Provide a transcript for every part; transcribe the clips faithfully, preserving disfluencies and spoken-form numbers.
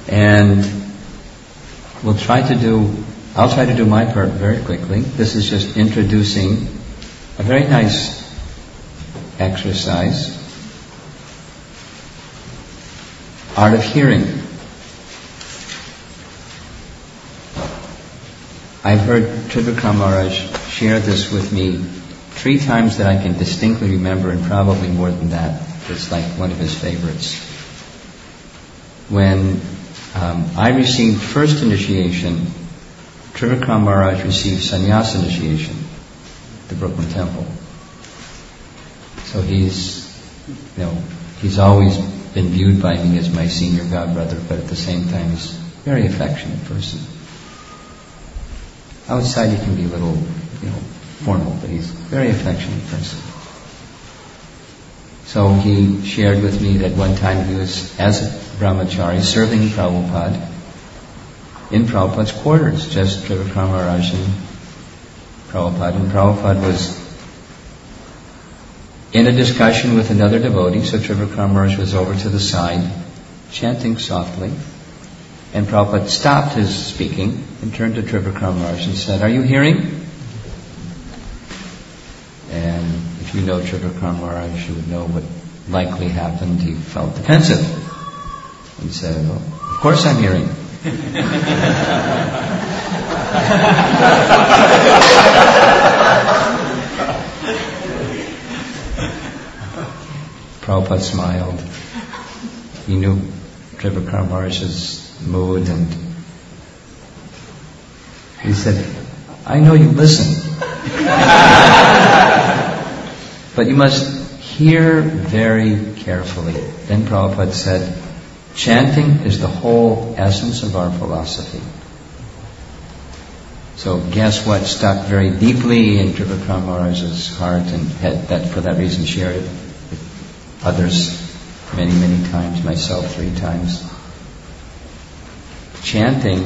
And we'll try to do, I'll try to do my part very quickly. This is just introducing a very nice exercise. Art of hearing. I've heard Trivikram Maharaj share this with me three times that I can distinctly remember, and probably more than that. It's like one of his favorites. When um, I received first initiation, Trivikram Maharaj received sannyas initiation at the Brooklyn Temple. So he's, you know, he's always been viewed by me as my senior godbrother, but at the same time he's a very affectionate person. Outside he can be a little, you know, formal, but he's a very affectionate person. So he shared with me that one time he was, as a brahmachari, serving Prabhupada in Prabhupada's quarters, just Trivikram Maharaj and Prabhupada. And Prabhupada was in a discussion with another devotee, so Trivikram Maharaj was over to the side, chanting softly. And Prabhupada stopped his speaking and turned to Trivikram Maharaj and said, "Are you hearing?" And if you know Trivikram Maharaj, you would know what likely happened. He felt defensive and said, "Well, of course I'm hearing." Prabhupada smiled. He knew Trivikram Maharaj's mood, and he said, "I know you listen, but you must hear very carefully." Then Prabhupada said, "Chanting is the whole essence of our philosophy." So guess what stuck very deeply in Trivikram Maharaj's heart, and had that for that reason shared it with others many, many times, myself three times. Chanting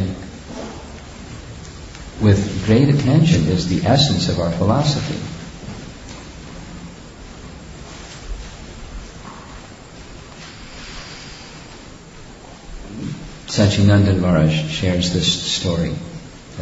with great attention is the essence of our philosophy. Sachinandan Maharaj shares this story. That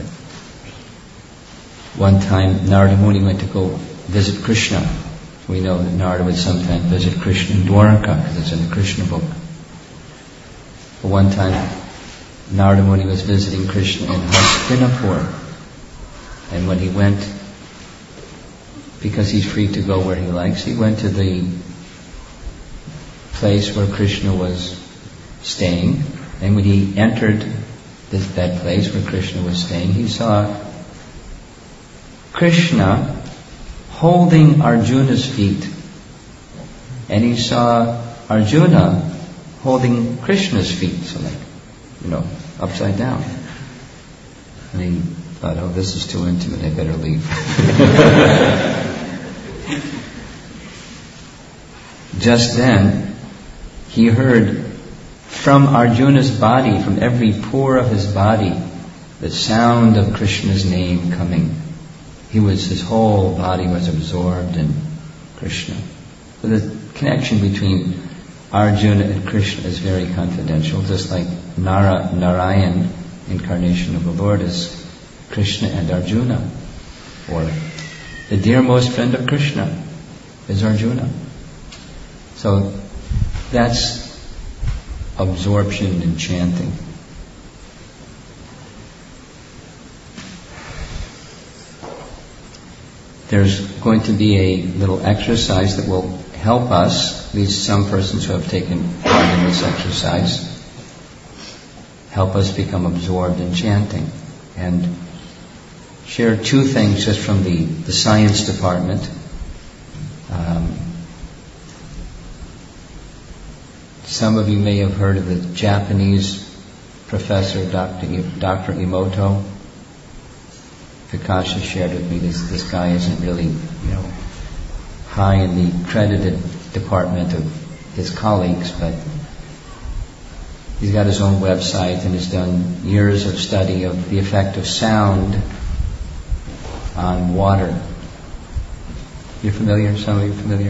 one time Narada Muni went to go visit Krishna. We know that Narada would sometimes visit Krishna in Dwaraka, because it's in the Krishna book. But one time Narada Muni was visiting Krishna in Hastinapur. And when he went, because he's free to go where he likes, he went to the place where Krishna was staying. And when he entered this, that place where Krishna was staying, he saw Krishna holding Arjuna's feet. And he saw Arjuna holding Krishna's feet, so like, you know, upside down. And he thought, "Oh, this is too intimate, I better leave." Just then, he heard from Arjuna's body, from every pore of his body, the sound of Krishna's name coming. He was, his whole body was absorbed in Krishna. So the connection between Arjuna and Krishna is very confidential, just like Nara, Narayan, incarnation of the Lord, is Krishna and Arjuna. Or the dearmost friend of Krishna is Arjuna. So that's absorption in chanting. There's going to be a little exercise that will help us, at least some persons who have taken part in this exercise, help us become absorbed in chanting. And share two things just from the, the science department. Um, some of you may have heard of the Japanese professor, Doctor Doctor Emoto. Vikas shared with me this, this guy isn't really, you know, high in the credited department of his colleagues, but he's got his own website and has done years of study of the effect of sound on water. You're familiar? Some of you are familiar?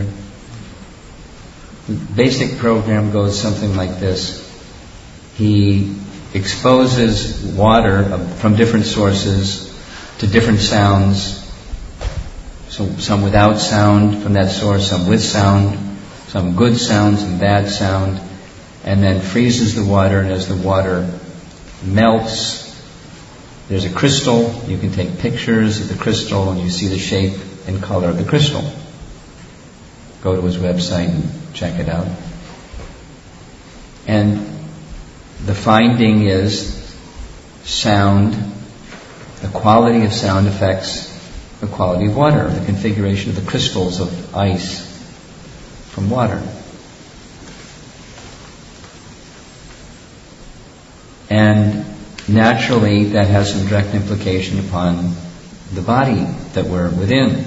The basic program goes something like this. He exposes water from different sources to different sounds. So some without sound from that source, some with sound, some good sound, some bad sound, and then freezes the water, and as the water melts, there's a crystal. You can take pictures of the crystal and you see the shape and color of the crystal. Go to his website and check it out. And the finding is sound, the quality of sound affects the quality of water, the configuration of the crystals of ice from water. And naturally, that has some direct implication upon the body that we're within,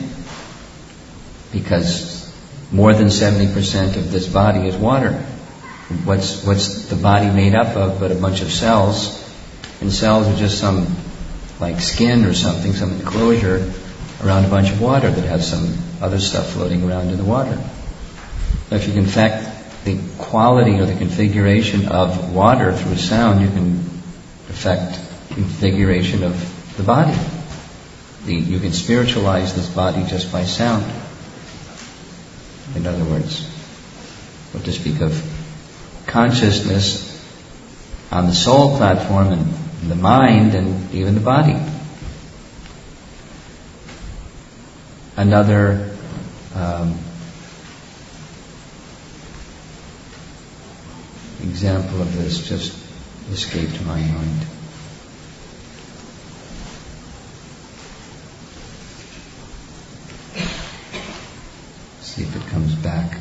because more than seventy percent of this body is water. What's what's the body made up of but a bunch of cells? And cells are just some, like skin or something, some enclosure around a bunch of water that has some other stuff floating around in the water. So if you can affect the quality or the configuration of water through sound, you can affect configuration of the body. The, you can spiritualize this body just by sound. In other words, what to speak of consciousness on the soul platform and the mind and even the body. Another um, example of this just escaped my mind. See if it comes back.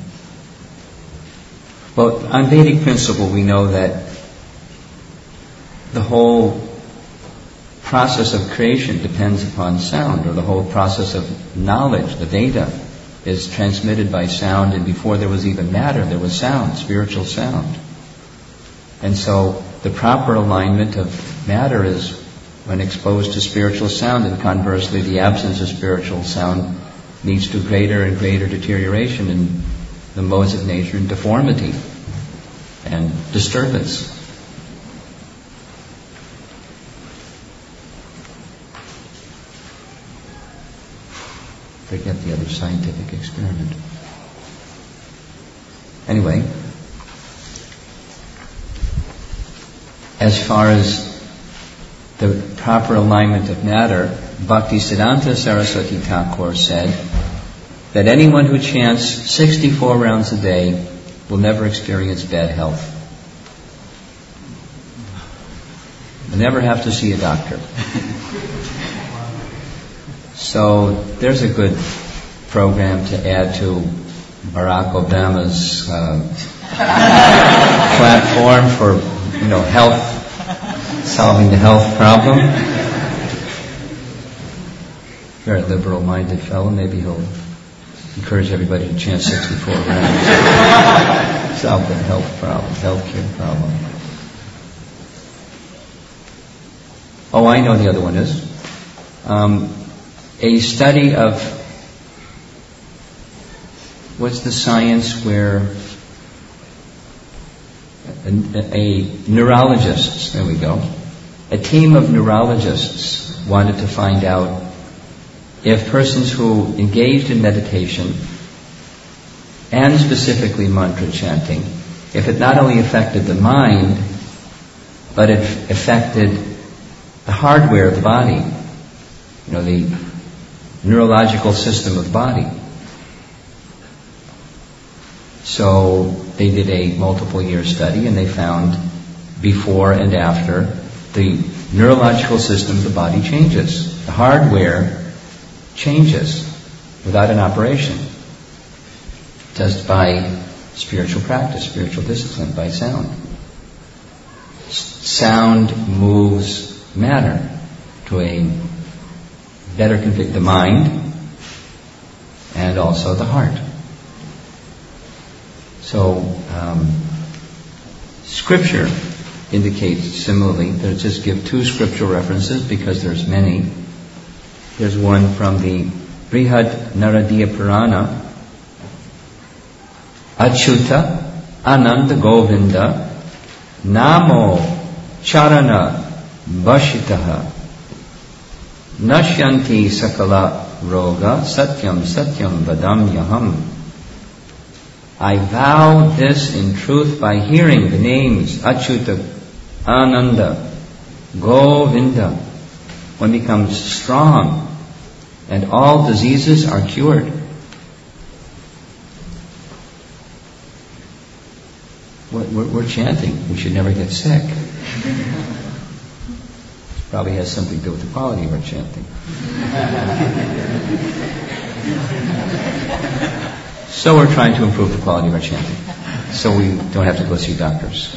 Well, on Vedic principle, we know that the whole process of creation depends upon sound, or the whole process of knowledge, the Veda, is transmitted by sound, and before there was even matter, there was sound, spiritual sound. And so the proper alignment of matter is when exposed to spiritual sound, and conversely the absence of spiritual sound leads to greater and greater deterioration in the modes of nature and deformity and disturbance. Forget the other scientific experiment. Anyway, as far as the proper alignment of matter, Bhaktisiddhanta Saraswati Thakur said that anyone who chants sixty-four rounds a day will never experience bad health. Will never have to see a doctor. So there's a good program to add to Barack Obama's uh, platform for, you know, health, solving the health problem. Very liberal-minded fellow. Maybe he'll encourage everybody to chant sixty-four rounds. Solve the health problem, health care problem. Oh, I know the other one is. Um, a study of, what's the science where a, a neurologists, there we go, a team of neurologists wanted to find out if persons who engaged in meditation and specifically mantra chanting, if it not only affected the mind, but it affected the hardware of the body, you know, the neurological system of the body. So they did a multiple year study, and they found before and after the neurological system of the body changes. The hardware changes without an operation, just by spiritual practice, spiritual discipline, by sound. Sound moves matter to a better config, the mind and also the heart. So um, scripture indicates similarly. Let's just give two scriptural references because there's many. There's one from the Brihad Naradiya Purana. Achyuta Ananda Govinda Namo charana bashitaha nashyanti sakala roga satyam satyam vadamyaham. I vow this in truth by hearing the names Achyuta, Ananda, Govinda. One becomes strong and all diseases are cured. We're, we're, we're chanting. We should never get sick. Probably has something to do with the quality of our chanting. So we're trying to improve the quality of our chanting, so we don't have to go see doctors.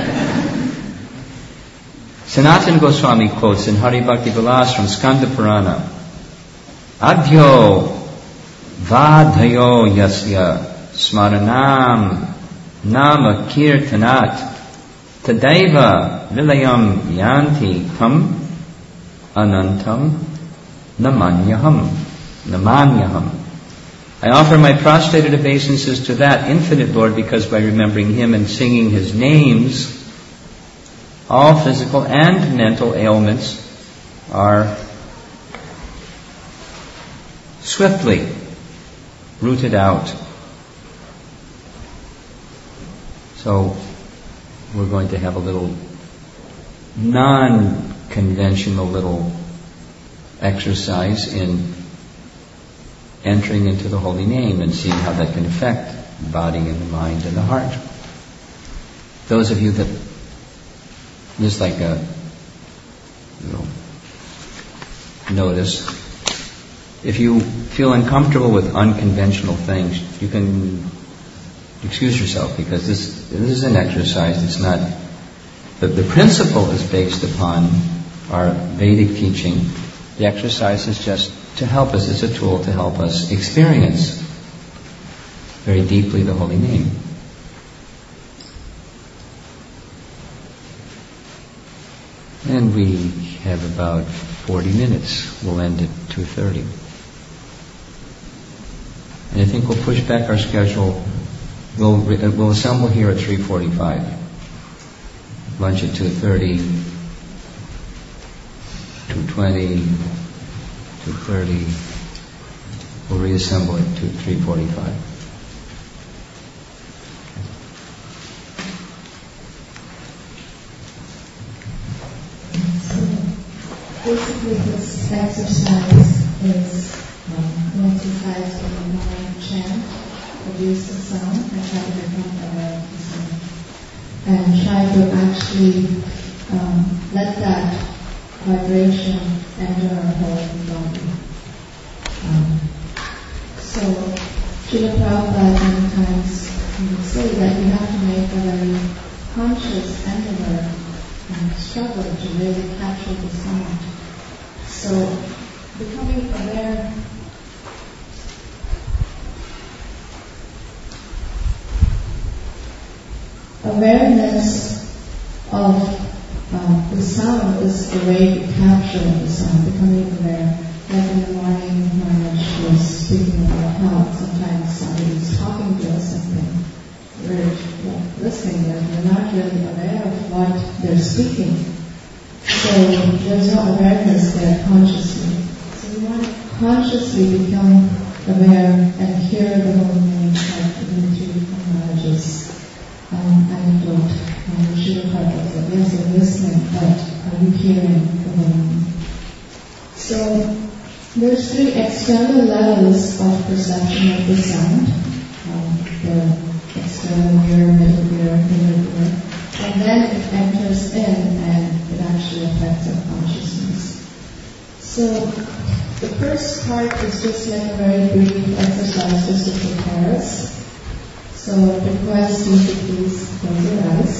Sanatana Goswami quotes in Hari Bhakti Vilas from Skanda Purana, Adhyo vadhayo yasya smaranam nama kirtanat tadaiva vilayam yanti tam anantam namanyaham namanyaham. I offer my prostrated obeisances to that infinite Lord, because by remembering Him and singing His names, all physical and mental ailments are swiftly rooted out. So we're going to have a little non-conventional little exercise in entering into the holy name and seeing how that can affect the body and the mind and the heart. Those of you that, just like a you know, notice, if you feel uncomfortable with unconventional things, you can excuse yourself, because this this is an exercise. It's not, the, the principle is based upon our Vedic teaching. The exercise is just to help us, it's a tool to help us experience very deeply the holy name. And we have about forty minutes. We'll end at two thirty. And I think we'll push back our schedule. We'll, we'll assemble here at three forty-five. Lunch at two thirty, two twenty, two thirty. We'll reassemble at three forty-five. Basically, this exercise is um, an exercise in the mind chant, produce the sound, and try to become aware of the sound. And try to actually um, let that vibration enter our whole body. Um, so, Srila Prabhupada many times would say that you have to make a very conscious endeavor and struggle to really capture the sound. So, becoming aware, awareness of uh, the sound is the way to capture the sound, becoming aware. Like in the morning, Maharaj was speaking about how sometimes somebody is talking to us and then we're like, listening, but we're not really aware of what they're speaking. So there's no awareness there consciously. So we want to consciously become aware and hear the holy name like Dimitri Maharaj's um, anecdote. Um, Srila Prabhupada said, yes, you're listening, but are you hearing the holy name? So there's three external levels of perception of the sound. Um, the external ear, middle ear, inner ear. And then it enters in and it actually affects our consciousness. So the first part is just like a very brief exercise just to prepare us. So I request you to please close your eyes.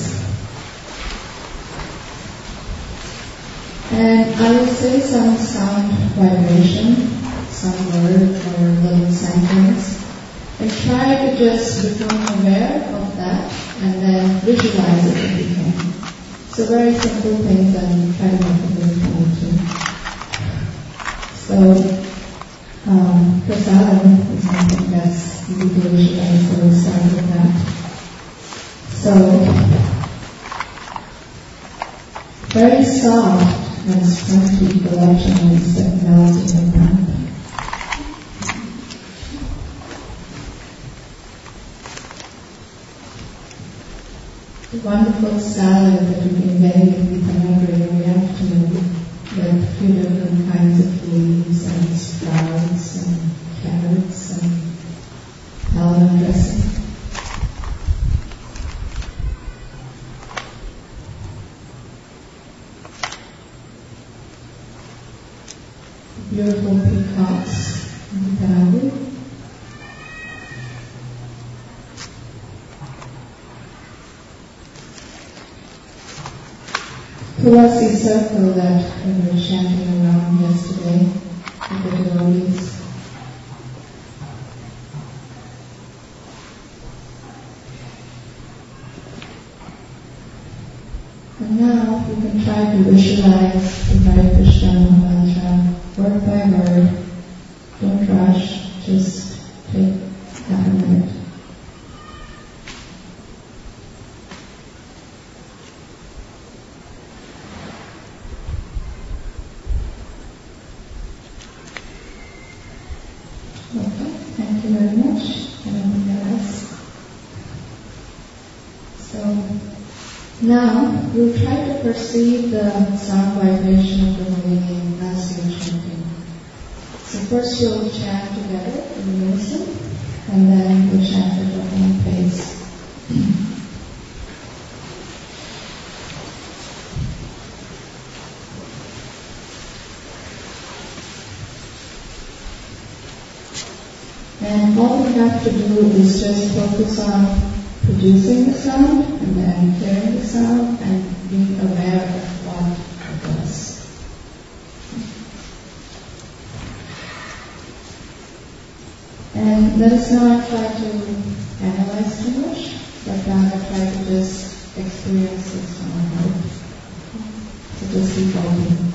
And I will say some sound vibration, some word or little sentence, and try to just become aware of that and then visualize it if you can. So very simple things, and try to make it very funny too. So, um, prasadam is something that's easy to visualize, so we'll start with that. So, very soft and spongy voluptuous that melt in the mouth. The wonderful salad that we've been getting in Vietnam every afternoon with a few different kinds of leaves and sprouts and carrots and paladin dressing. Beautiful peacocks in Vietnam. Tulasi circle that we were chanting around yesterday with the devotees. And now you can try to visualize the Hare Krishna mantra word by word. Don't rush, just take half a minute. Okay, thank you very much. Anything else? So now we'll try to perceive the sound vibration of the Hare as you're chanting. So first you'll chant together in unison, and then we'll chant at your own pace. And all we have to do is just focus on producing the sound and then hearing the sound and being aware of what it does. And let us not try to analyze too much, but rather try to just experience the sound. So just be open.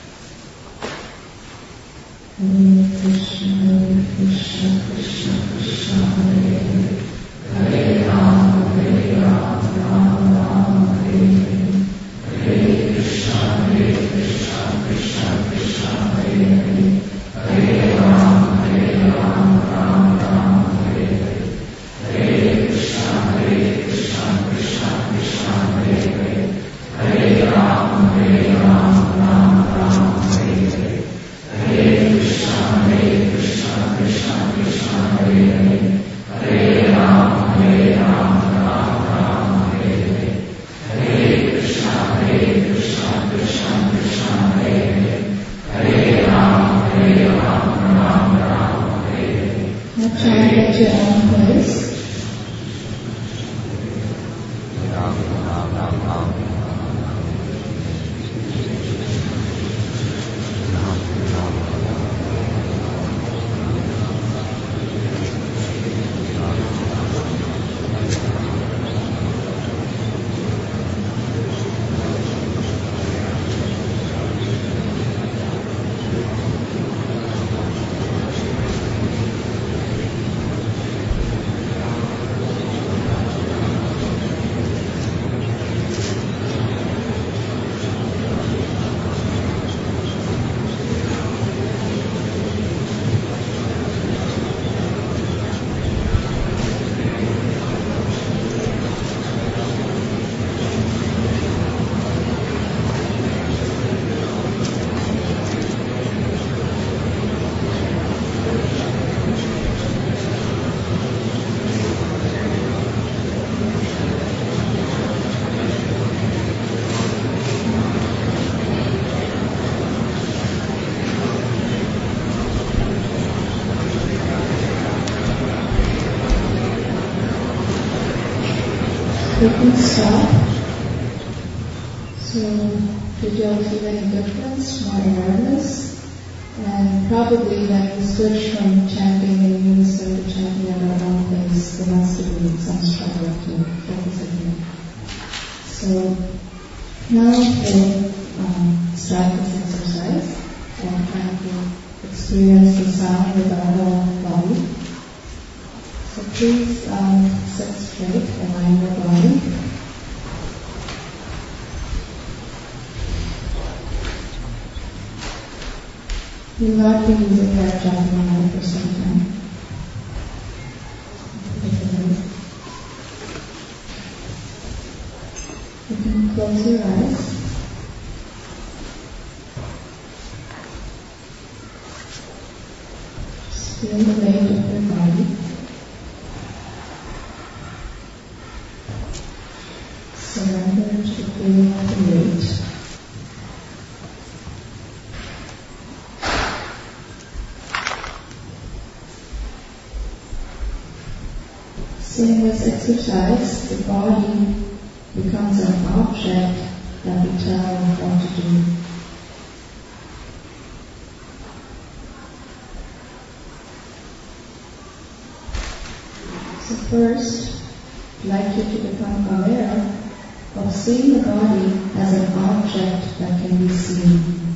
Hare Krishna, Hare Krishna, Krishna Krishna, Hare Hare, Hare Rama, Hare Rama, Rama Rama, Hare Hare, Hare Krishna, Hare Krishna, Krishna Krishna, Hare Hare, Hare Rama, Hare Rama, Rama Rama, Hare Hare, Hare Krishna, Hare Krishna, Krishna Krishna, Hare Hare, Hare Rama, Hare Rama, Rama Rama, Hare Hare, Hare Krishna, Hare Krishna, Krishna Krishna, Hare Hare, Hare Rama, Hare Rama, Rama Rama, Hare Hare, Hare Krishna, Hare Krishna, Krishna Krishna, Hare Hare, Hare Rama, Hare Rama, Rama Rama, Hare Hare. Now chant at your own place. You can stop. So, did you all feel any difference, more awareness? And probably when we switch from chanting in unison to chanting at our own pace, there must have been some struggle to focus again. So, now we'll um, start this exercise and try to experience the sound with our whole body. So please um, sit straight, align your body. You might be using that Japamala for some time. You can close your eyes. Just feel the weight of your body. Surrender to the feeling of the weight. So in this exercise, the body becomes an object that we tell what to do. So first, I'd like you to become aware of seeing the body as an object that can be seen.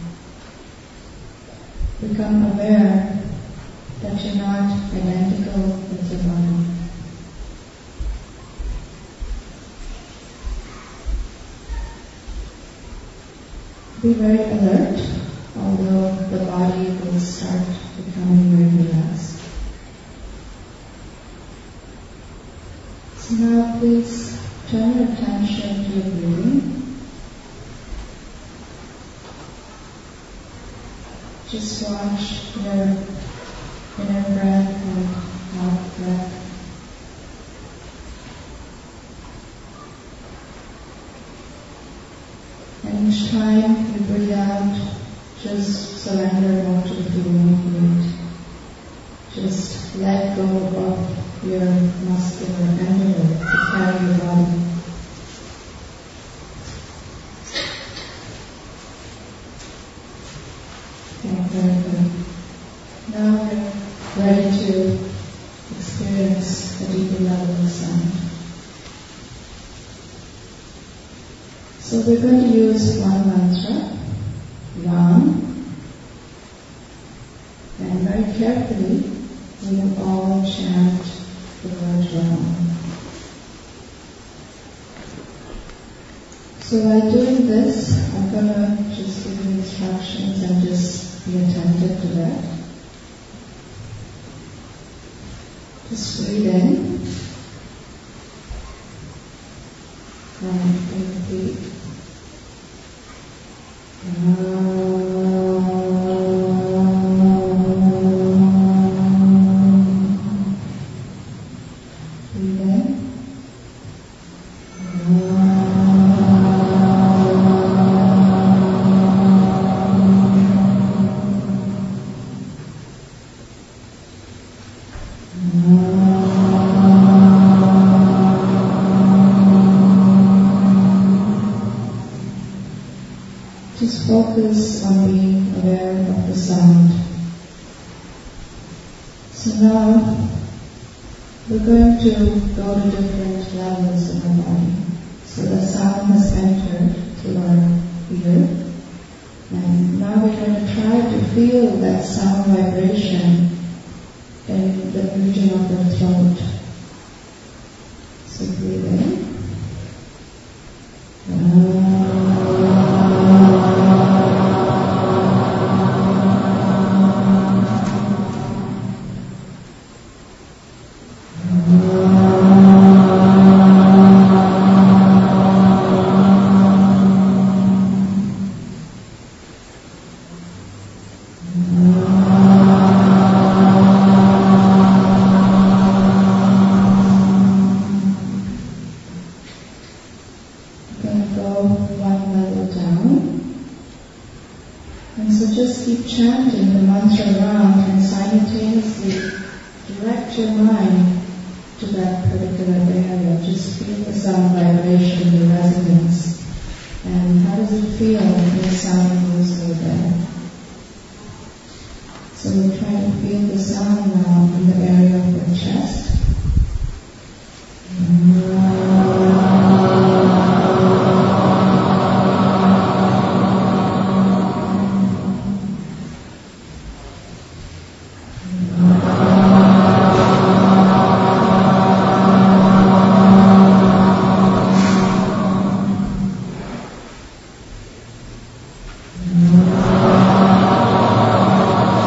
Become aware that you're not identical with the body. Be very alert, although the body will start becoming very relaxed. So now please turn your attention to your breathing. Just watch your inner breath and out breath. And each time you breathe out, just surrender more to the feeling of weight. Just let go of your muscular envelope to carry your body. Okay, very good. Now we're ready to experience a deeper level of sound. So we're going to use one mantra, Ram, and very carefully we will all chant the word Ram. So while doing this, I'm going to just give you instructions and just be attentive to that. Just breathe in and repeat. Just focus on being aware of the sound. So now we're going to go to different levels of our body. So the sound has entered to our ear, and now we're going to try to feel that sound vibration in the region of the throat. So breathe in. Chanting the mantra Ram and simultaneously direct your mind to that particular area. Just feel the sound vibration, the resonance, and how does it feel when the sound goes over there. So we're trying to feel the sound now in the area of the chest. Thank you.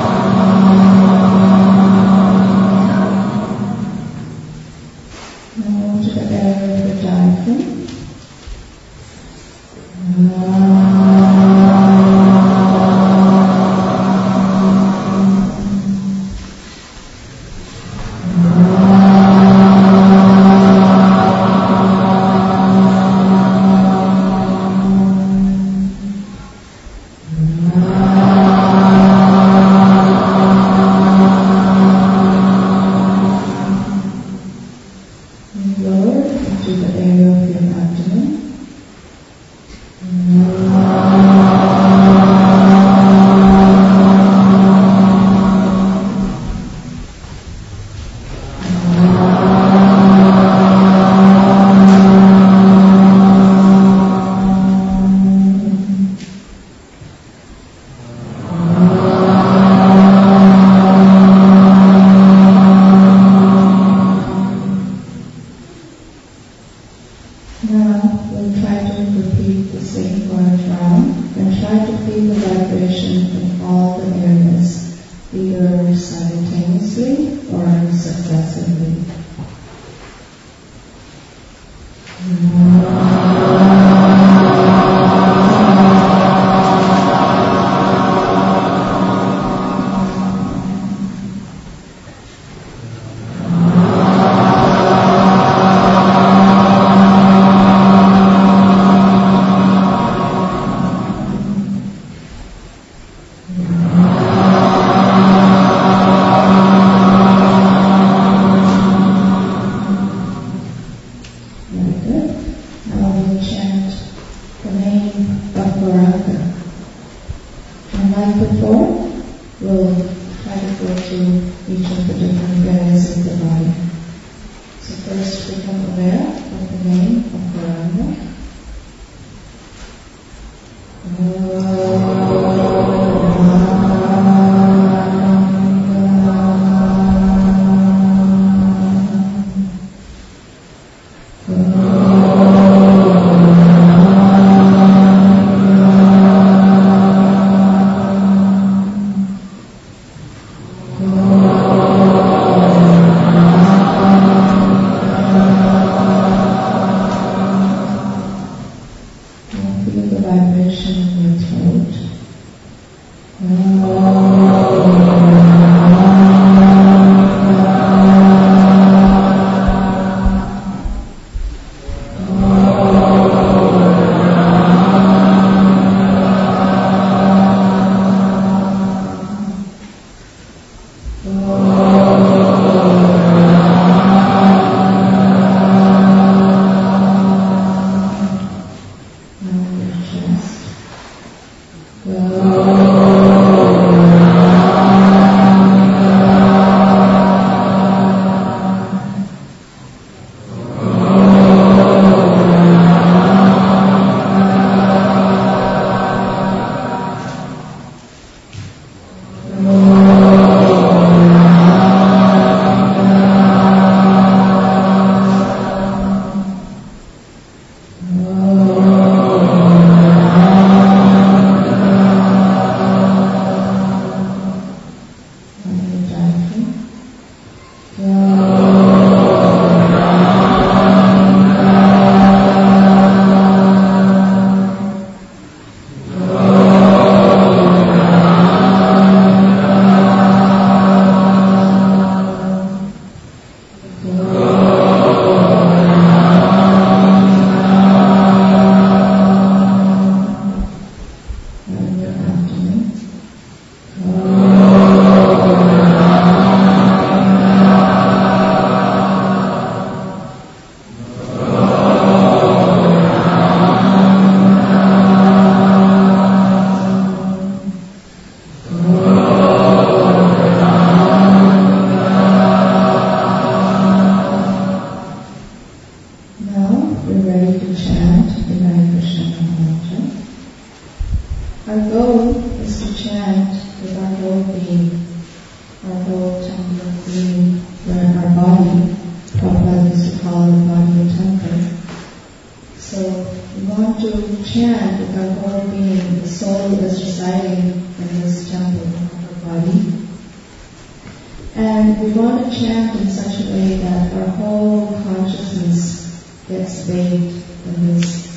Chant in such a way that our whole consciousness gets bathed in this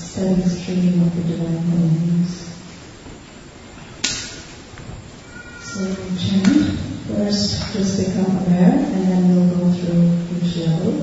steady stream of the divine holy names. So we chant. First, just become aware, and then we'll go through each level.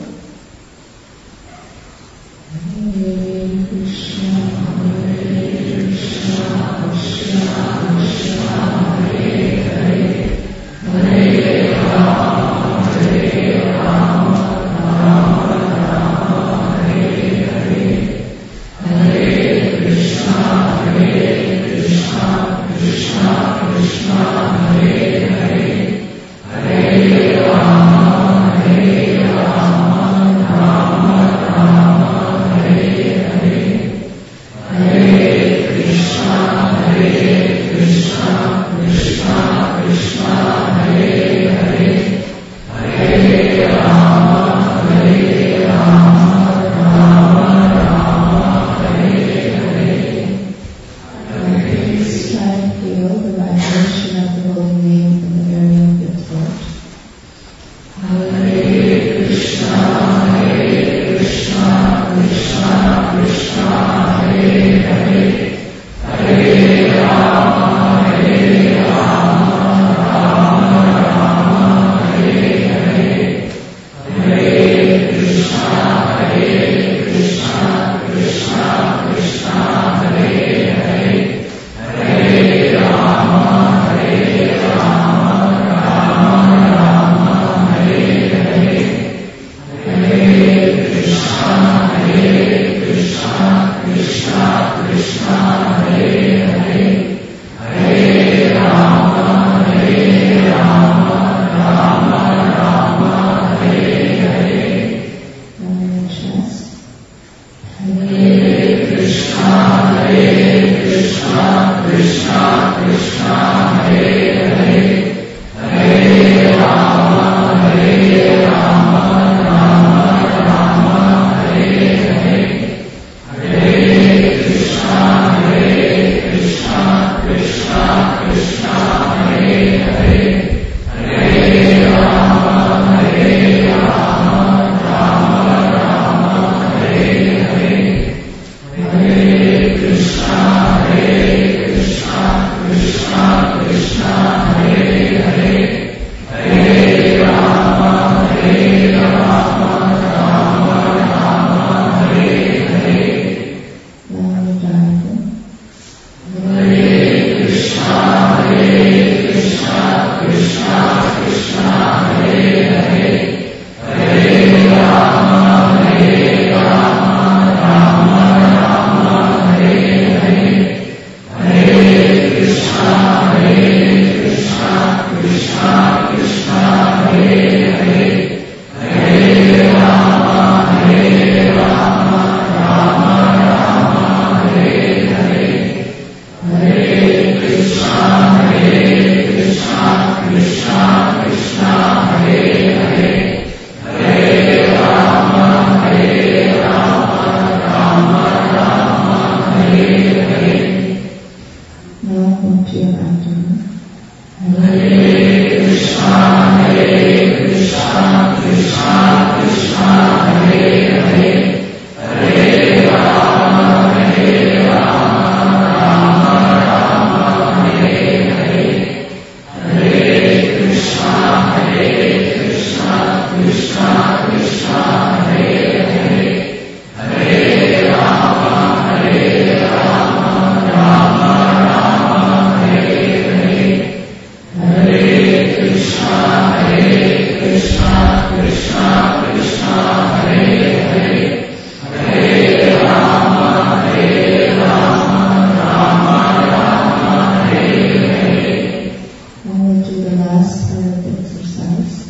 Hare Krishna, Hare Krishna, Krishna Krishna, Hare Hare, Hare Rama, Hare Rama, Rama Rama, Hare Hare, Hare Krishna, Hare Krishna, Krishna Krishna, Hare Hare, Hare Rama, Hare Rama, Rama Rama, Hare Hare, Hare Krishna, Hare Krishna, Krishna Krishna, Hare Hare, Hare Rama, Hare Rama, Rama Rama, Hare Hare. Please try and feel the vibration of the holy name in the area of your throat. Hare Krishna, Hare Krishna, Krishna Krishna, Hare Hare, Hare Rama, Hare Rama, Rama Rama, Hare Hare, Hare Krishna, Hare Krishna, Krishna Krishna, Hare Hare, Hare Rama, Hare Rama, Rama Rama, Hare Hare, Hare Krishna, Hare Krishna, Krishna Krishna, Hare Hare, Hare Rama, Hare Rama, Rama Rama, Hare Hare. Down your chest. Hare Krishna, Hare Krishna, Krishna Krishna, Hare Hare, Hare Rama, Hare Rama, Rama Rama, Hare Hare, Hare Krishna, Hare Krishna, Krishna Krishna, Hare Hare, Hare Rama, Hare Rama, Rama Rama, Hare Hare, Hare Krishna, Hare Krishna, Krishna Krishna, Hare Hare, Hare Rama, Hare Rama, Rama Rama, Hare Hare. Hare Krishna, Hare Krishna, Krishna Krishna, Hare Hare, Hare Rama, Hare Rama, Rama Rama, Hare Hare, Hare Krishna, Hare Krishna, Krishna Krishna, Hare Hare, Hare Rama, Hare Rama, Rama Rama, Hare Hare, Hare Krishna, Hare Krishna, Krishna Krishna, Hare Hare, Hare Rama, Hare Rama, Rama Rama, Hare Hare. Now come to your abdomen. Hare Krishna, Hare Krishna, Krishna Krishna, Hare Hare, Hare Rama, Hare Rama, Rama Rama, Hare Hare, Hare Krishna, Hare Krishna, Krishna Krishna, Hare Hare, Hare Rama, Hare Rama, Rama Rama, Hare Hare, Hare Krishna, Hare Krishna, Krishna Krishna, Hare Hare, Hare Rama, Hare Rama, Rama Rama, Hare Hare. Now we'll do the last part of the exercise.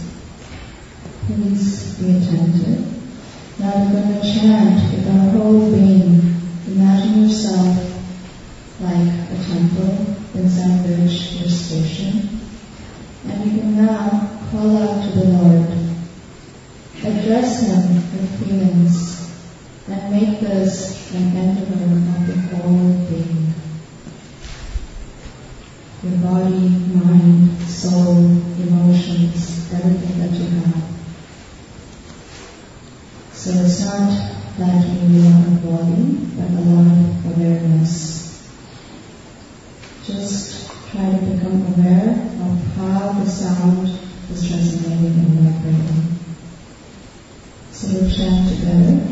Please be attentive. Now we're going to chant with our whole being. Imagine yourself like a temple in some village or station. And you can now call out to the Lord. Address Him with feelings and make this an endeavor of the whole being. Your body, mind, soul, emotions, everything that you have. So it's not that you want a body, but a lot try to become aware of how the sound is resonating and vibrating. So we'll chant together.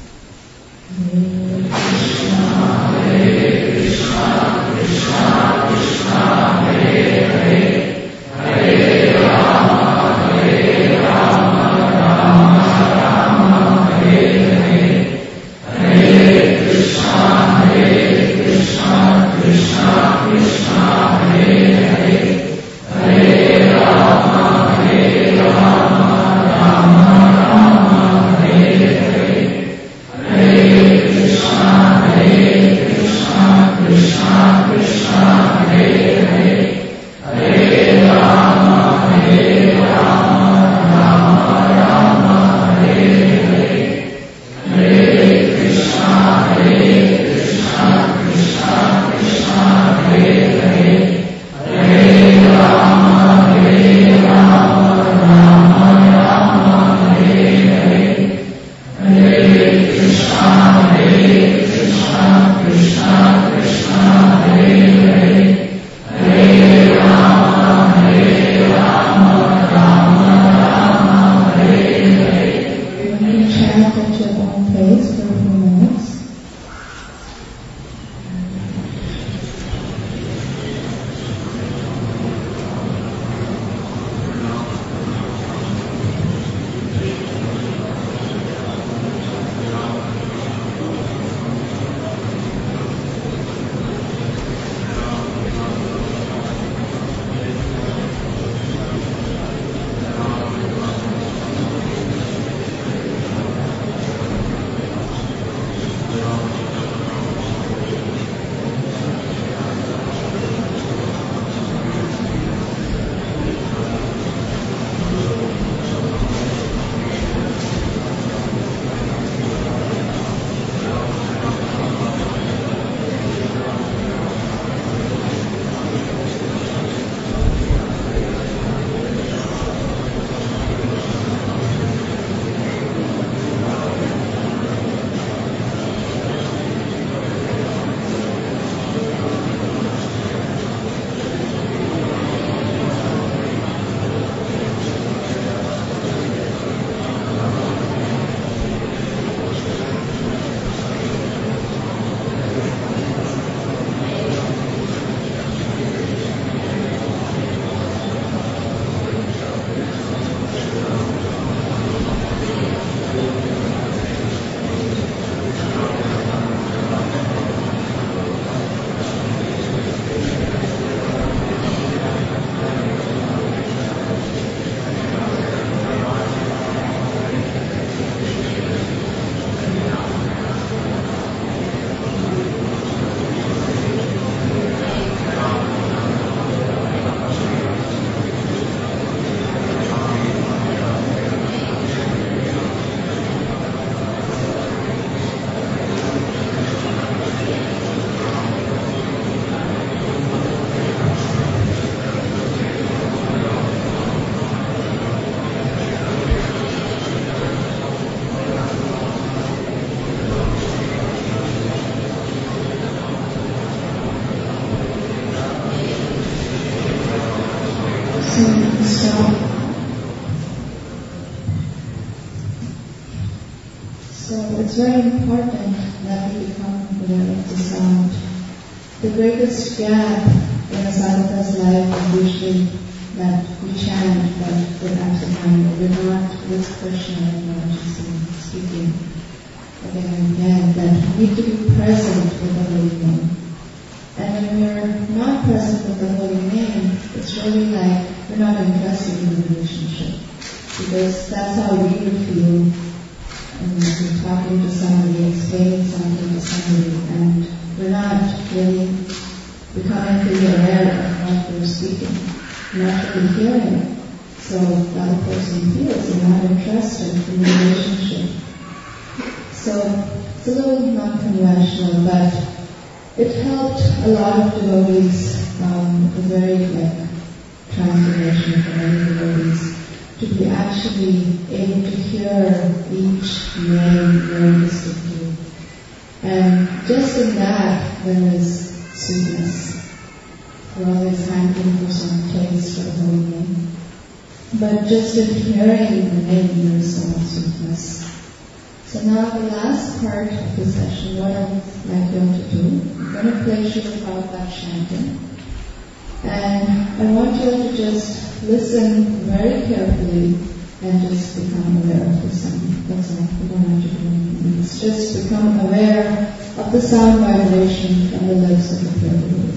Hare Krishna, Hare Krishna, Krishna Krishna, Hare Hare, Hare Rama, Hare Rama, Rama Rama, Hare Hare, Hare Krishna, Hare Krishna, Krishna Krishna, Hare Hare, Hare Rama, Hare Rama, Rama Rama, Hare Hare, Hare Krishna, Hare Krishna, Krishna Krishna, Hare Hare, Hare Rama, Hare Rama, Rama Rama, Hare Hare, Hare Krishna, Hare Krishna, Krishna Krishna, Hare Hare, Hare Rama, Hare Rama, Rama Rama, Hare Hare, Hare Krishna, Hare Krishna, Krishna Krishna, Hare Hare, Hare Rama, Hare Rama, Rama Rama, Hare Hare. You can chant at your own pace for a few minutes. It's very important that we become aware of the sound. The greatest gap in a sadhaka's life is usually that we chant but we're absent-minded. We're not with Krishna and not just speaking again and again. That we need to be present with the holy name. And when we're not present with the holy name, it's really like we're not invested in the relationship. Because that's how we would feel. And we're talking to somebody, explaining something to somebody, and we're not really becoming fully aware of what we're speaking. We're not really hearing it. So the other person feels they're not interested in the relationship. So it's a little non-conventional, but it helped a lot of devotees, um, a very like transformation for many devotees, to be actually able to hear each name very distinctly. And just in that, there is sweetness. we're always hankering for some taste for the holy name. But just in hearing the name, there is so much sweetness. So now the last part of the session, what I would like you to do, I'm going to play Srila Prabhupada chanting. And I want you to just listen very carefully and just become aware of the sound. That's all. We don't have to do anything. It's just become aware of the sound vibration from the lips of the pure devotee.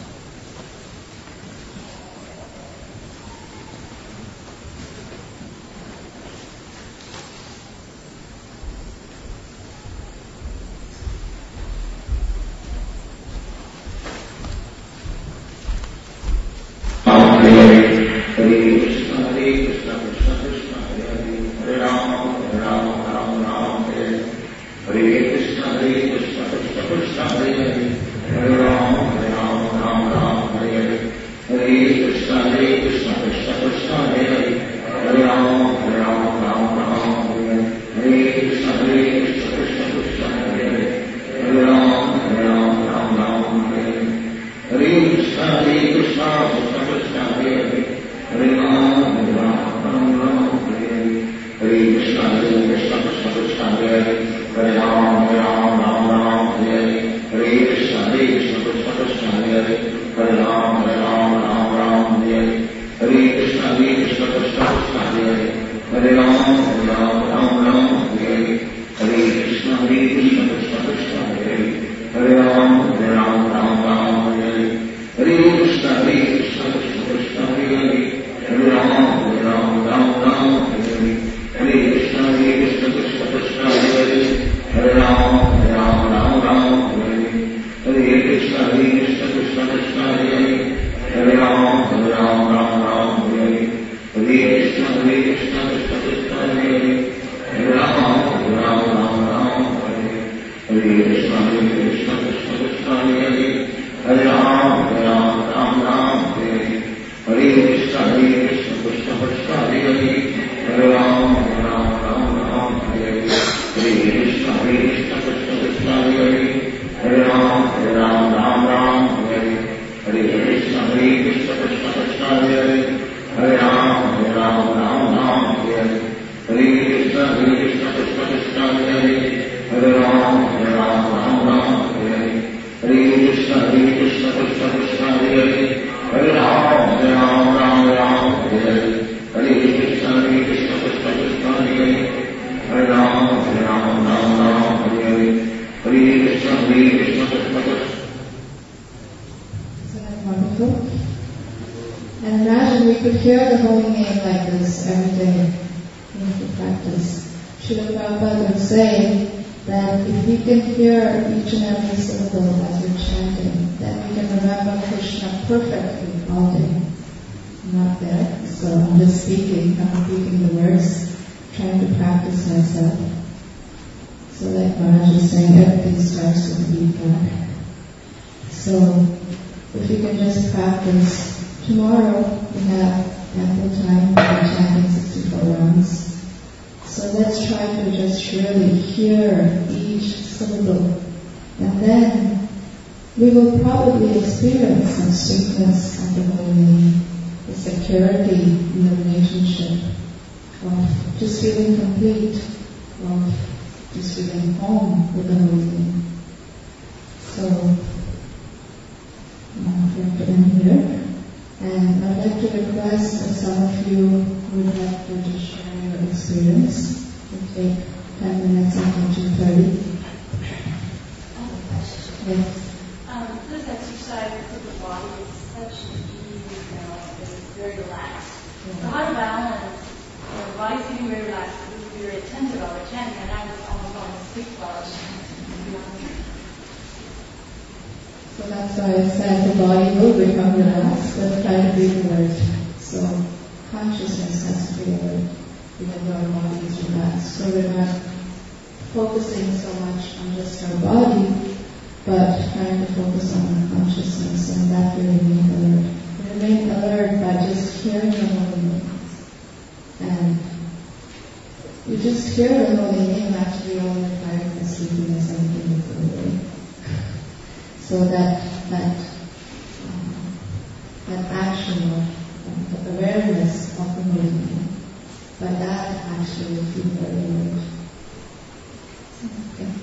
And imagine we could hear the holy name like this every day in the practice. Srila Prabhupada would say that if we can hear each and every syllable as we're chanting, then we can remember Krishna perfectly all day. I'm not there, so I'm just speaking, I'm speaking the words, trying to practice myself. So like Maharaj is saying, everything starts with feedback. So if you can just practice, tomorrow we have ample time for chanting sixty-four rounds. So let's try to just really hear each syllable. And then we will probably experience some sweetness of the holy name, the security in the relationship, of just feeling complete, of just feeling home with the holy name. So, I'd like to end here. And I'd like to request that some of you would like to just share your experience. We'll take ten minutes until two thirty. Yes. Um, this exercise for the body is such an easy, you know, it's very relaxed. Yeah. So how to balance, you know, the body's getting very relaxed, it's very attentive while we're chanting, and I was almost falling asleep while I was chanting. So that's why I said the body will become relaxed, but try to be alert. So consciousness has to be alert, even though our body is relaxed. So we're not focusing so much on just our body, but trying to focus on our consciousness, and that will remain alert. Remain alert by just hearing the holy name. And you just hear the holy name, actually all your tiredness, sleepiness, everything will go away. So that that um, breathing. But that actually would be very weird. Okay.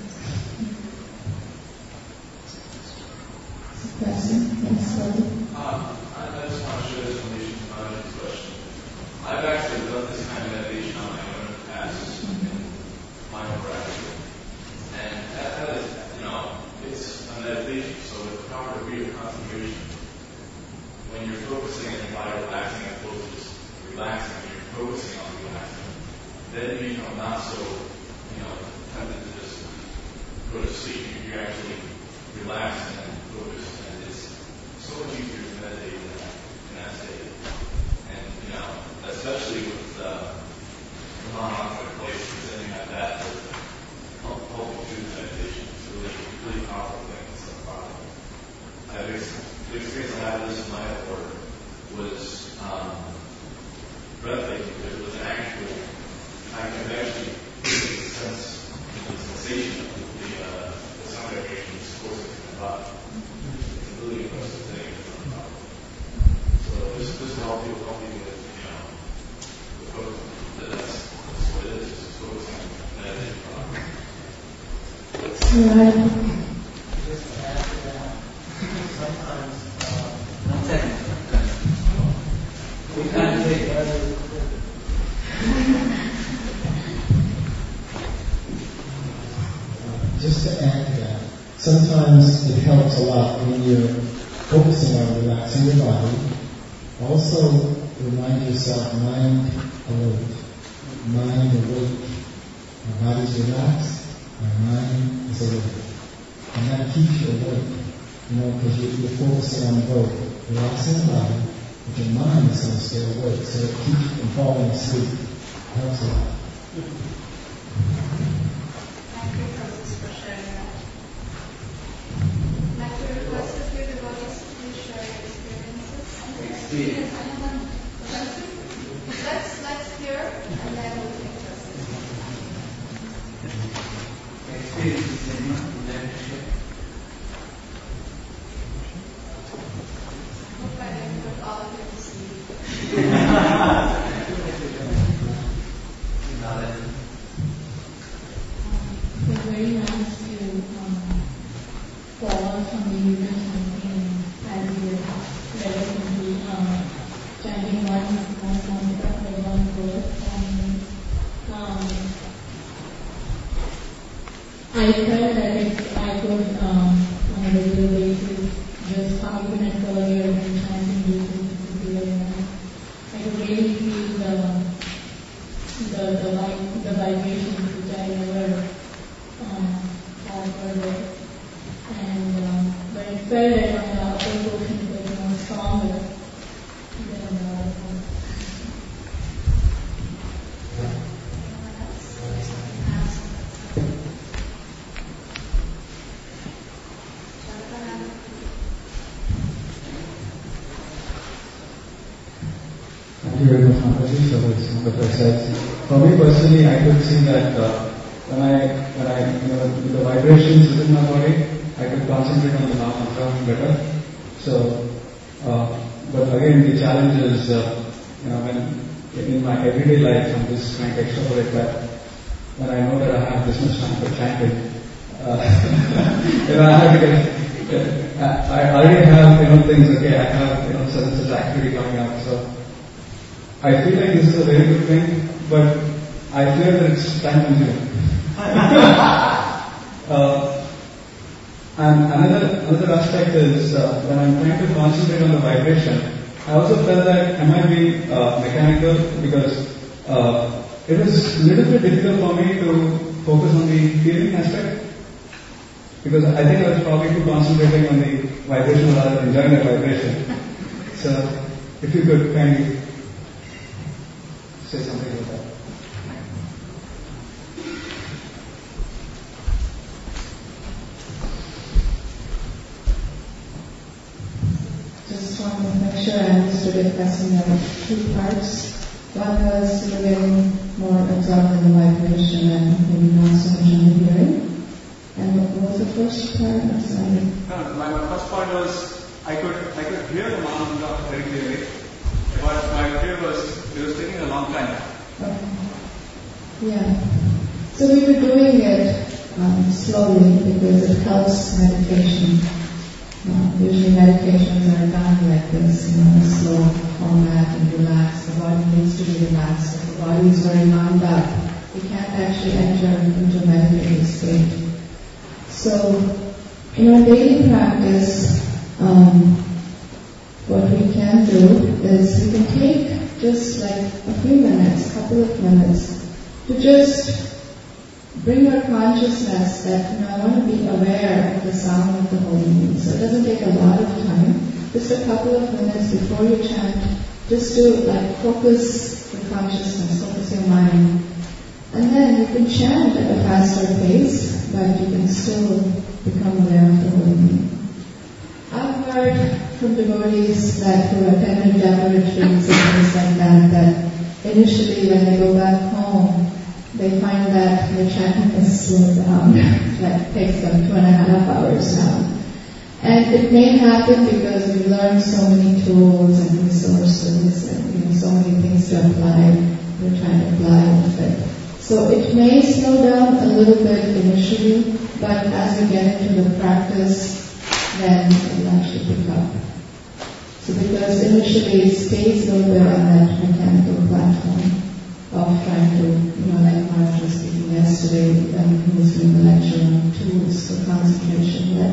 Question? Yes, sorry. Um, I, I just want to share this information to my next question. I've actually done this kind of meditation on my own in the past in my own practice. And that, that is, you know, it's a meditation, so with proper degree of concentration, when you're focusing and by relaxing as opposed to just relaxing, when you're focusing on relaxing, then you become not so, you know, tempted to just go to sleep. You're actually relaxed and focused, and it's so much easier to meditate in that, in that state. And, you know, especially with uh, non-occupied places, then you have that to help, help you do the meditation. It's a really, really powerful thing. It's so powerful. I've ex- the experience I had with this in my work was um, breathtaking because it was an actual, I could actually feel the sense, the sensation of the, uh, the sound vibrations coursing through my body. It's a really impressive thing. So this, this will help you, help you with, you know, the focus. That's, that's what it is. It's focusing on meditation. Right. Just to add to that, sometimes uh, One second. we can't take other. Just to add to that, sometimes it helps a lot when you're focusing on relaxing your body. Also, remind yourself, mind alert, mind awake. My body's relaxed, my mind is awake. And that keeps you awake, you know, because you're, you're focusing on both relaxing the body, but your mind is going to stay awake, so it keeps you from falling asleep. It helps a lot. Thank you, Francis, for sharing that. I'd like to request a few devotees to share your experiences. Experience. Let's, let's hear, and then we'll take questions. Experiences in leadership. Hope I didn't put all of you to sleep. It's very nice to um, follow from the unit chanting as you relatively um, chanting one one mantra or one word. And um, I felt that if I could um, on a regular basis just five minutes earlier than chanting this would be very nice. I could really feel the the the, vi- the vibrations which I never um, had earlier. And um, but it felt that on the upper portion it was more stronger than on the other one. Anyone else? There's something else. Jonathan? Thank you very much, Mataji. So that's one of the sides. For me personally, I could see that uh, when I, when I, you know, with the vibrations within my body, I could concentrate on the mantra better. So, uh, but again, the challenge is, uh, you know, when in my everyday life, I'm just trying to extrapolate that. When I know that I have this much time for chanting, uh, you know, I have to get, I I already have, you know, things, okay, I have, you know, such and such activity coming up, so I feel like this is a very good thing, but I fear that it's time consuming. uh, and another another aspect is uh, when I'm trying to concentrate on the vibration, I also felt that I might be uh, mechanical because uh, it was a little bit difficult for me to focus on the feeling aspect because I think I was probably too concentrating on the vibration rather than enjoying the vibration. So if you could kindly say something about that. Just want to make sure I understood the question. There were two parts. One was you're getting more absorbed in the vibration and maybe not so much on the hearing. And what was the first part? I'm sorry. No, my, my first point was I could I could hear the mantra very clearly. but my fear was, it was taking a long time. Okay. Yeah. So we were doing it um, slowly because it helps meditation. Uh, usually meditations are done like this, you know, in a slow format and relaxed. The body needs to be relaxed. If the body is very wound up, we can't actually enter into a meditative state. So, in our daily practice, um, what we can do is we can take just like a few minutes, a couple of minutes, to just bring our consciousness that, you know, I want to be aware of the sound of the holy name. So it doesn't take a lot of time. Just a couple of minutes before you chant, just to like focus your consciousness, focus your mind. And then you can chant at a faster pace, but you can still become aware of the holy name. I've heard from devotees that who attended Japa retreats and things like that, that initially when they go back home, they find that the chanting is slowed down. That takes them two and a half hours now. And it may happen because we've learned so many tools and resources and, you know, so many things to apply. We're trying to apply with it. So it may slow down a little bit initially, but as we get into the practice, then it will actually pick up. So because initially it stays a little bit on that mechanical platform of trying to, you know, like Maharaj was speaking yesterday, um, he was doing the lecture on tools for concentration, that,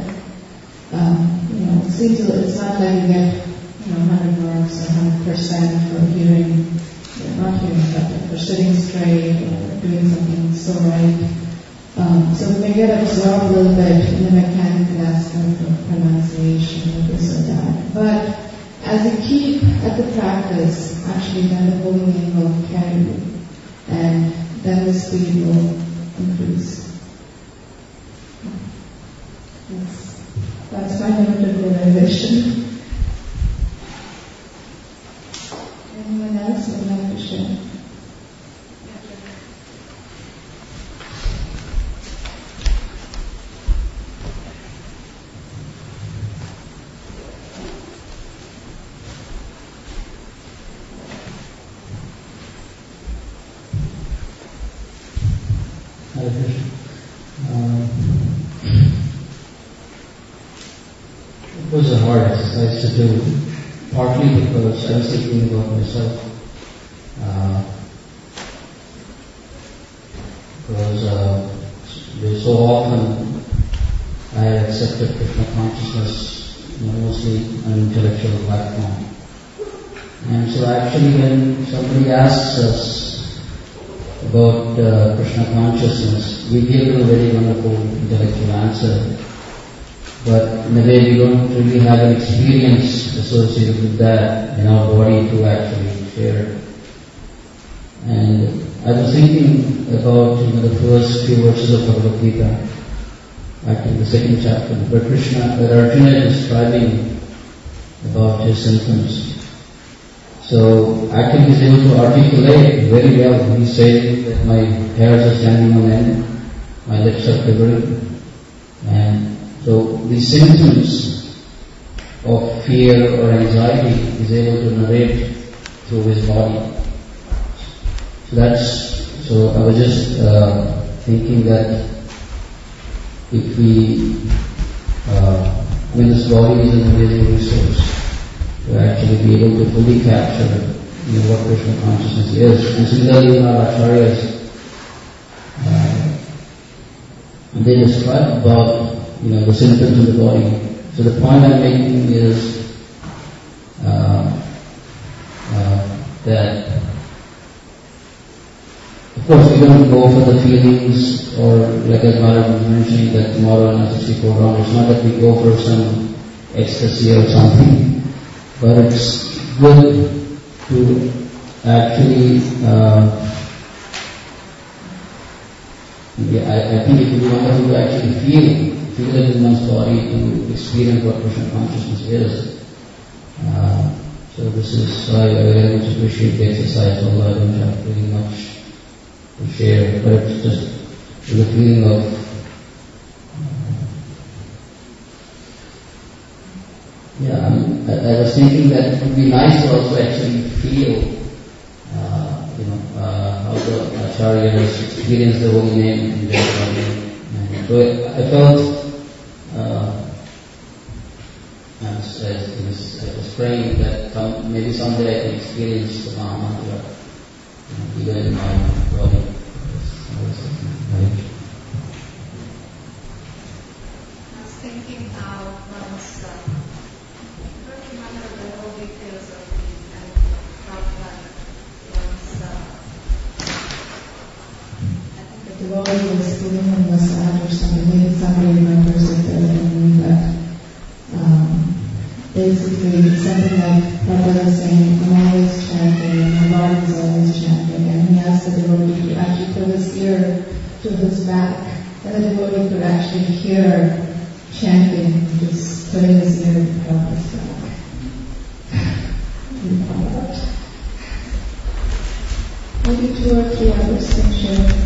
um, you know, it seems it's not like you get, you know, one hundred marks or one hundred percent for hearing, not hearing, but for sitting straight or doing something so right. Um, so we may get absorbed a little bit in the mechanical aspect of pronunciation or this or that. But as you keep at the practice, actually then the holy name will carry you, and then the speed will increase. Yes. That's my limited realization. Anyone else would like to share? Um, it was a hard exercise to do, partly because I was thinking about myself. Uh, because uh, so often I had accepted Krishna consciousness, you know, mostly an intellectual platform. And so actually when somebody asks us about uh, Krishna consciousness, we give a very wonderful intellectual answer. But in a way we don't really have an experience associated with that in our body to actually share. And I was thinking about, you know, the first few verses of Bhagavad Gita, actually the second chapter, where Krishna, where Arjuna is describing about his symptoms. So actually he's able to articulate very well. He's saying that my hairs are standing on end, my lips are quivering, and so the symptoms of fear or anxiety is able to narrate through his body. So that's, so I was just uh, thinking that if we, uh, I mean this body is an amazing resource to actually be able to fully capture, you know, what Krishna consciousness is. And similarly in our acharyas, uh, they describe about, you know, the symptoms of the body. So the point I'm making is uh, uh, that, of course, we don't go for the feelings, or like as Maharaj was mentioning that tomorrow in a sixty-four round, it's not that we go for some ecstasy or something, but it's good to actually, uh, yeah, I, I think it would be wonderful to actually feel, feel it in one's body, to experience what Krishna consciousness is. Uh, so this is why I very much appreciate the exercise, although I don't have really much to share, but it's just the feeling of uh, yeah, I, mean, I, I was thinking that it would be nice to also actually feel feel, uh, you know, uh, how the acharyas experience the holy name in their body. And so I felt, uh, I was, I was, I was praying that some, maybe someday I can experience the Mahamantra, you know, even in my body. Right. I was thinking how once uh, I don't remember the whole details of the and felt like once uh, I think The devotee was giving him a massage or something. Maybe somebody remembers it better than me, but um, basically something like Prabhupada was saying, I'm always chanting, and my Lord is always chanting, and he asked the devotee to actually put his ear to his back, and the devotee could actually hear chanting, just putting his ear to Prabhupada's back. Maybe two or three others can share.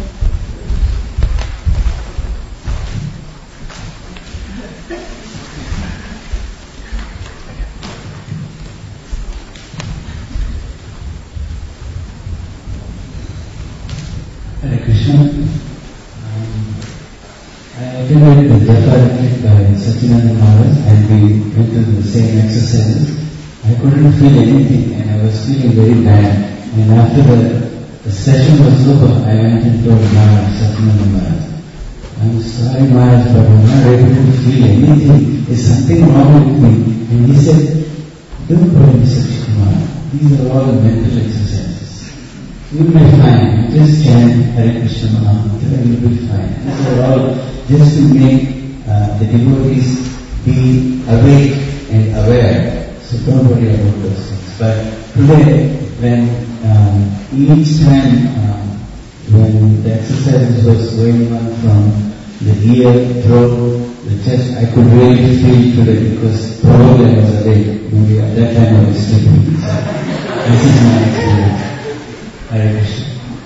Hare Krishna. Um, I attended the Japa retreat by Satyananda Maharaj and we went through the same exercises. I couldn't feel anything and I was feeling very bad. And after the, the session was over, I went and told Maharaj, Satyananda Maharaj, I'm sorry Maharaj, but I'm not able to feel anything. There's something wrong with me. And he said, don't worry, Mister Kumar. These are all mental exercises. You'll be fine. Just chant Hare Krishna Mahamantra and you'll be fine. These are all just to make uh, the devotees be awake and aware. So don't worry about those things. But today, when um, each time um, when the exercises was going on from the ear, throat, the chest, I could really feel today because probably I was awake. Maybe at that time I was sleeping. So this is my experience. Hare Krishna.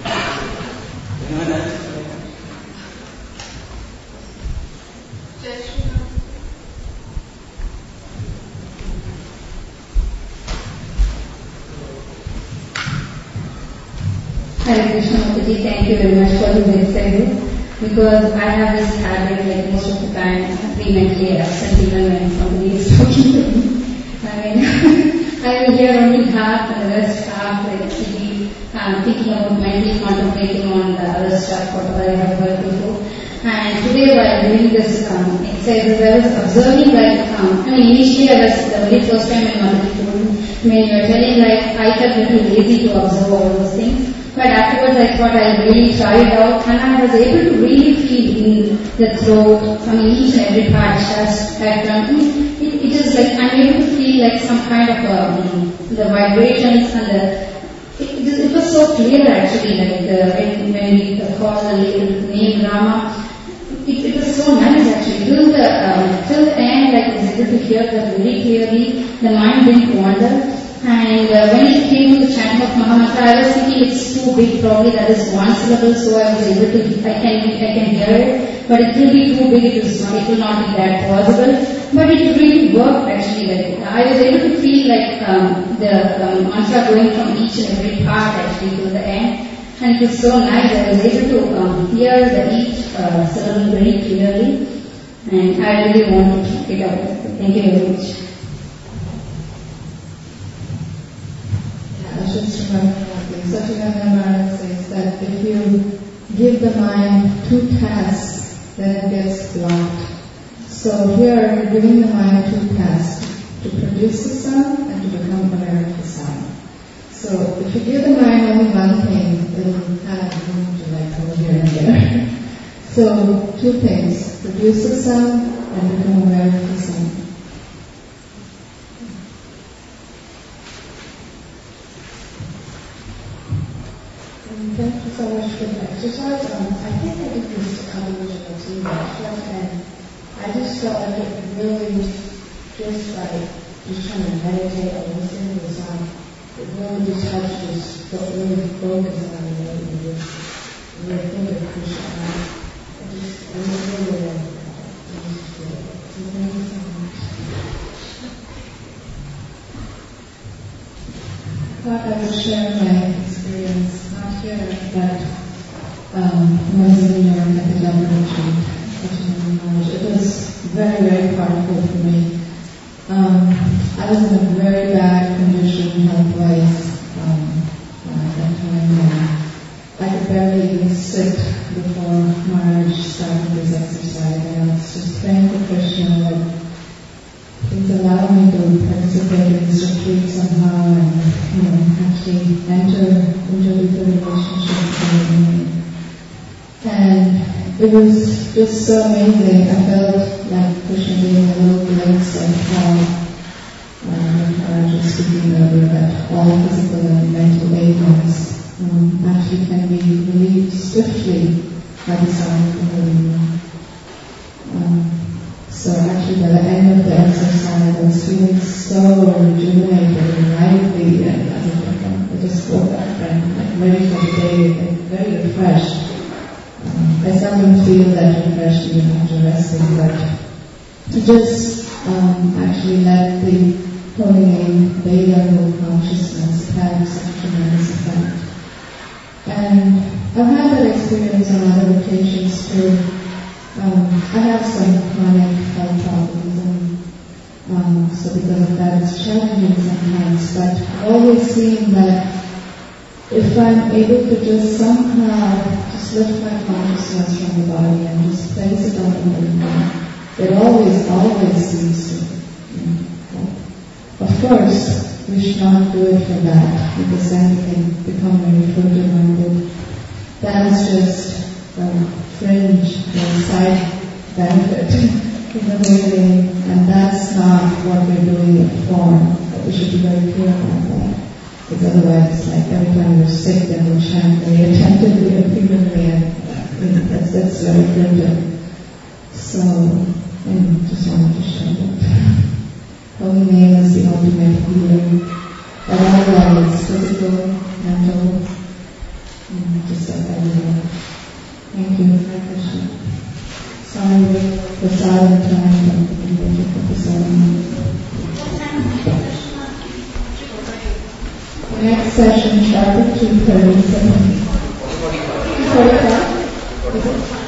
Hare Krishna Mataji, thank you very much for this exercise because I have this habit like most of the time I be mentally absent even when somebody is talking to me. I mean, I will hear only half and the rest half like maybe um, thinking about mentally contemplating on the other stuff, whatever I have heard before. And today while doing this um, exercise, I was observing like, um, I mean initially I was the very first time my mother told me, when you were telling like I felt a little lazy to observe all those things. But afterwards I thought I'll really try it out and I was able to really feel in the throat, I mean each and every part, chest, background. It, it is like I'm able to feel like some kind of um, the vibrations and the It, it, it was so clear actually, like the, when, when we called the name Rama, it, it was so nice actually. Till the, um, till the end, like, I was able to hear that very clearly, the mind didn't wander. And uh, when it came to the chanting of Mahamantra, I was thinking it's too big, probably that is one syllable, so I was able to, I can, I can hear it, but it will be too big, it, was not, it will not be that possible. But it really worked actually, like, I was able to feel like um, the um, mantra going from each and every part actually to the end. And it was so nice, I was able to um, hear the each uh, syllable very clearly. And I really want to keep it up. Thank you very much. I just remember one thing. Satyananda Maharaj says that if you give the mind two tasks, then it gets blocked. So here you're giving the mind two tasks, to produce the sound and to become aware of the sound. So if you give the mind only one thing, it will kind of move to like over here and there. So two things, produce the sound and become aware of the sound. Thank you so much for the exercise. Um, I think I did this combination of two exercises, and I just felt like it really just like just trying to meditate or listen to the sound. It really just helps you just really focus on it and just really think of Krishna. I just I really really like that. I just feel it. So thank you so much. thought I would share my experience, not here, but um, when I was in New York at the Dublin retreat. It was very, very powerful for me. Um, I was in a very bad condition health-wise um, at that time. And I could barely even sit before Maharaj started his exercise. And I was just praying for Krishna that please allow me to participate in this retreat somehow and, you know, actually enter into a deeper relationship with him. And it was just so amazing. I felt like Krishna gave me a little glimpse of how uh, Maharaj was speaking earlier, that all physical and mental ailments um, actually can be relieved swiftly by the sound of the Holy Name. Um, so actually by the end of the exercise I was feeling so rejuvenated and lively, and I, was like, um, I just woke up and like ready for the day, like, very refreshed. Um, I seldom feel that refreshed even after resting, but to just um, actually let the Holy Name, the level of consciousness, have such a tremendous effect. And I've had that experience on other occasions too. Um, I have some chronic health problems, and um, so because of that it's challenging sometimes, but I've always seen that if I'm able to just somehow just lift my consciousness from the body and just place it on the Holy Name, it always, always seems to, you know, help. Of course, we should not do it for that, because then we can become very fruit-minded. That is just um, fringe or side benefit in the way, and that's not what we're doing it for. But we should be very clear about that. Because otherwise, like every time we're sick, then we'll chant very attentively and frequently, and you know, that's, that's very good. So, I just wanted to share that. Holy Name is the ultimate healing of all levels, physical, mental, and just like everywhere. Thank you, Hare Krishna. Sorry for silent time, but I'm going to put this on. Next session, sharp at two thirty-seven. forty-five? Is it?